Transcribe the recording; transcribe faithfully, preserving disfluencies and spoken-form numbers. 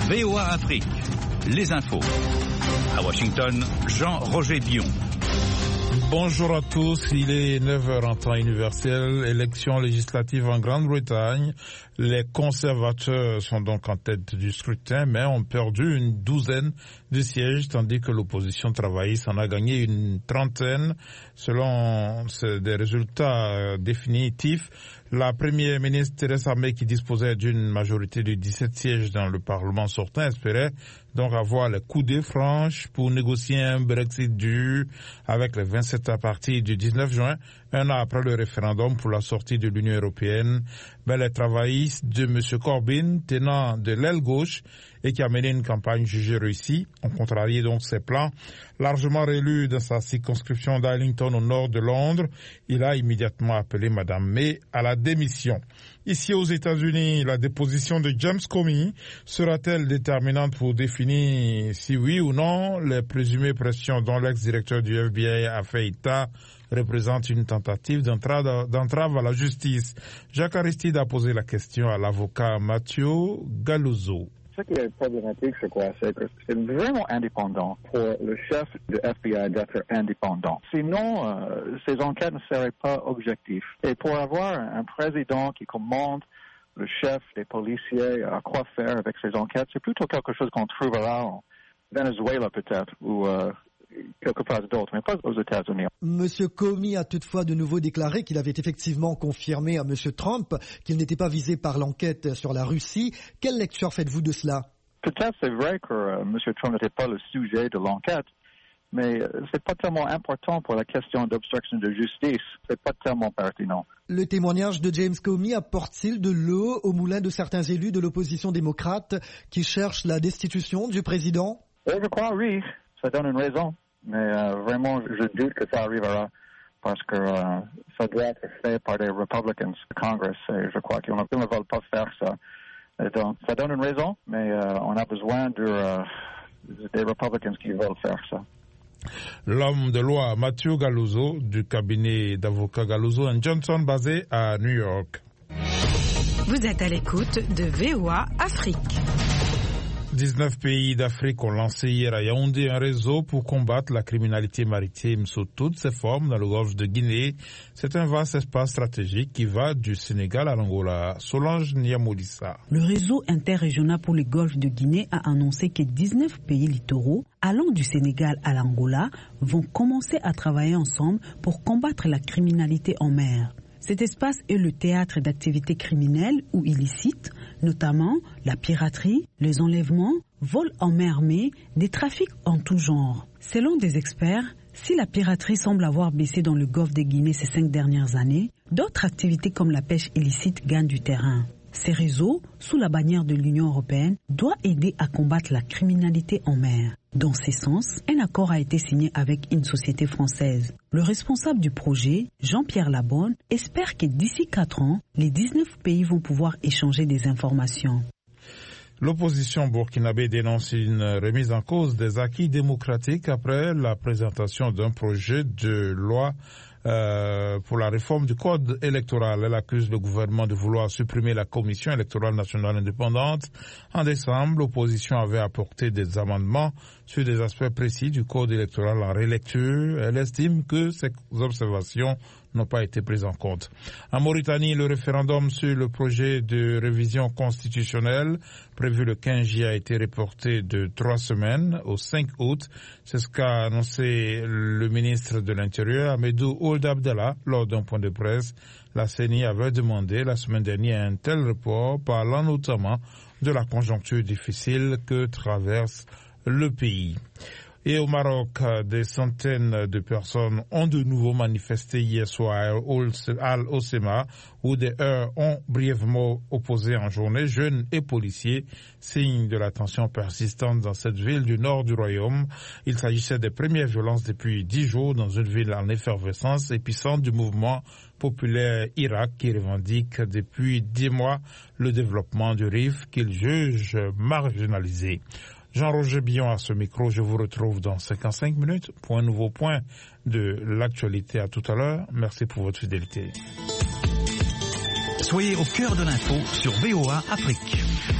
V O A Afrique, les infos. À Washington, Jean-Roger Bion. Bonjour à tous, il est neuf heures en temps universel, élection législative en Grande-Bretagne. Les conservateurs sont donc en tête du scrutin, mais ont perdu une douzaine de sièges, tandis que l'opposition travailliste en a gagné une trentaine. Selon des résultats définitifs, la première ministre Theresa May, qui disposait d'une majorité de dix-sept sièges dans le Parlement sortant, espérait donc avoir les coudées franches pour négocier un Brexit dur avec les vingt-sept à partir du dix-neuf juin, un an après le référendum pour la sortie de l'Union européenne. Mais les travaillistes de M. Corbyn, tenant de l'aile gauche et qui a mené une campagne jugée réussie, ont contrarié donc ses plans. Largement réélu dans sa circonscription d'Arlington au nord de Londres, il a immédiatement appelé Mme May à la démission. Ici aux États-Unis, la déposition de James Comey sera-t-elle déterminante pour définir si oui ou non les présumées pressions dont l'ex-directeur du F B I a fait état représente une tentative d'entrave, d'entrave à la justice? Jacques Aristide a posé la question à l'avocat Mathieu Galuzzo. Ce qui est problématique, je crois, c'est que c'est vraiment indépendant pour le chef du F B I d'être indépendant. Sinon, euh, ces enquêtes ne seraient pas objectives. Et pour avoir un président qui commande le chef des policiers à quoi faire avec ces enquêtes, c'est plutôt quelque chose qu'on trouvera en Venezuela peut-être, ou euh, quelque part d'autre, mais pas aux États-Unis. Monsieur Comey a toutefois de nouveau déclaré qu'il avait effectivement confirmé à Monsieur Trump qu'il n'était pas visé par l'enquête sur la Russie. Quelle lecture faites-vous de cela? Peut-être c'est vrai que euh, Monsieur Trump n'était pas le sujet de l'enquête, mais euh, c'est pas tellement important pour la question d'obstruction de justice. C'est pas tellement pertinent. Le témoignage de James Comey apporte-t-il de l'eau au moulin de certains élus de l'opposition démocrate qui cherchent la destitution du président? Et je crois, oui. Ça donne une raison. Mais euh, vraiment, je doute que ça arrivera parce que euh, ça doit être fait par des Republicans du Congress et je crois qu'ils ne veulent pas faire ça. Et donc, ça donne une raison, mais euh, on a besoin de, euh, des Republicans qui veulent faire ça. L'homme de loi Mathieu Galuzzo du cabinet d'avocats Galuzzo and Johnson basé à New York. Vous êtes à l'écoute de V O A Afrique. dix-neuf pays d'Afrique ont lancé hier à Yaoundé un réseau pour combattre la criminalité maritime sous toutes ses formes dans le golfe de Guinée. C'est un vaste espace stratégique qui va du Sénégal à l'Angola. Solange Niamoulissa. Le réseau interrégional pour le golfe de Guinée a annoncé que dix-neuf pays littoraux allant du Sénégal à l'Angola vont commencer à travailler ensemble pour combattre la criminalité en mer. Cet espace est le théâtre d'activités criminelles ou illicites, notamment la piraterie, les enlèvements, vols en mer armée, des trafics en tout genre. Selon des experts, si la piraterie semble avoir baissé dans le golfe de Guinée ces cinq dernières années, d'autres activités comme la pêche illicite gagnent du terrain. Ces réseaux, sous la bannière de l'Union européenne, doivent aider à combattre la criminalité en mer. Dans ce sens, un accord a été signé avec une société française. Le responsable du projet, Jean-Pierre Labonne, espère que d'ici quatre ans, les dix-neuf pays vont pouvoir échanger des informations. L'opposition burkinabé dénonce une remise en cause des acquis démocratiques après la présentation d'un projet de loi Euh, pour la réforme du code électoral. Elle accuse le gouvernement de vouloir supprimer la commission électorale nationale indépendante. En décembre, l'opposition avait apporté des amendements sur des aspects précis du code électoral en relecture. Elle estime que ces observations n'ont pas été prises en compte. En Mauritanie, le référendum sur le projet de révision constitutionnelle prévu le quinze juillet a été reporté de trois semaines au cinq août. C'est ce qu'a annoncé le ministre de l'Intérieur, Amadou Ould Abdallah, lors d'un point de presse. La C E N I avait demandé la semaine dernière un tel report, parlant notamment de la conjoncture difficile que traverse le pays. Et au Maroc, des centaines de personnes ont de nouveau manifesté hier soir à Al-Osema, où des heurts ont brièvement opposé en journée jeunes et policiers, signe de la tension persistante dans cette ville du nord du royaume. Il s'agissait des premières violences depuis dix jours dans une ville en effervescence, épicentre du mouvement populaire Irak qui revendique depuis dix mois le développement du Rif qu'il juge marginalisé. Jean-Roger Bion à ce micro, je vous retrouve dans cinquante-cinq minutes pour un nouveau point de l'actualité. À tout à l'heure. Merci pour votre fidélité. Soyez au cœur de l'info sur V O A Afrique.